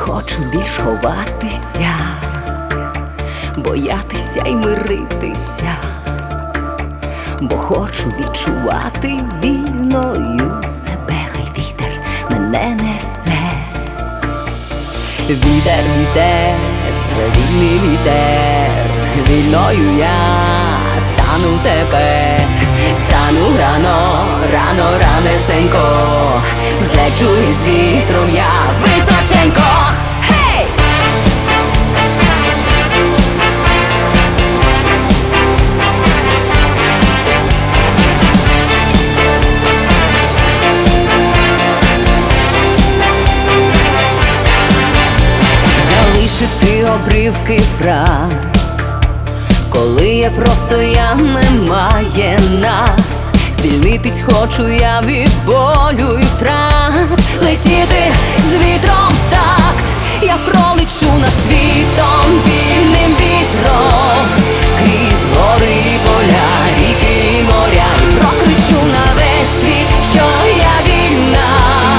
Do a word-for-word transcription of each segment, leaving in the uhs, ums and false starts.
хочу більш ховатися, боятися й миритися, бо хочу відчувати вільною себе. Хай вітер мене несе. Вітер, вітер, вільний вітер, вільною я стану тепер. Стану рано, рано, ранесенько, злечу із вітром я височенько. Хей! Залишити обривки фраз, коли є просто я, немає нас. Звільнитись хочу я від болю і втрат, летіти з вітром в такт. Я пролечу над світом вільним вітром, крізь гори і поля, ріки і моря, і прокричу на весь світ, що я вільна.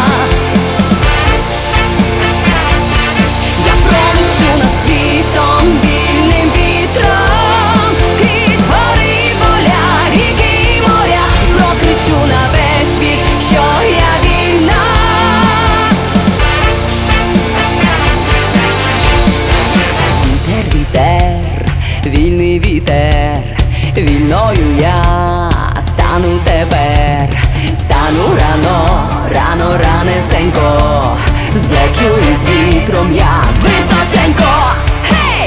Я пролечу над світом вільним вітром, крізь гори і поля, ріки і моря, і прокричу на весь світ, що я вільна. Вітер, вітер, вільний вітер, вільною я стану тепер. Стану рано, рано, ранесенько, злечу із вітром я височенько. Хей!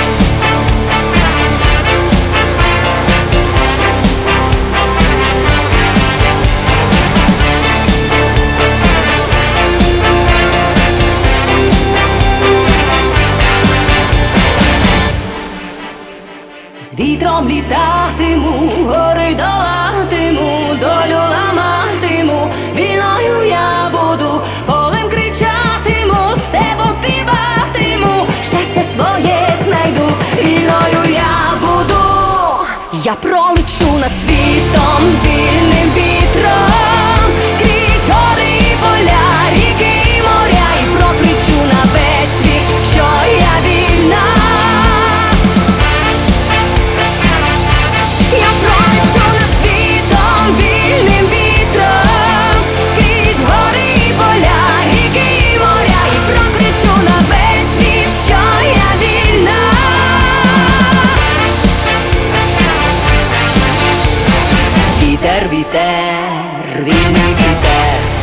З вітром літатиму, гори долатиму, долю ламатиму, вільною я буду, полем кричатиму, степом співатиму, щастя своє знайду, вільною я буду. Я пролечу над світом вільним вітром, крізь гори і поля, ріки і моря, і прокричу на весь світ, що я вільна. Я пролечу над світом вільним вітром, крізь гори і поля, ріки і моря, і прокричу на весь світ, що я вільна. Вітер, вітер, вільний вітер,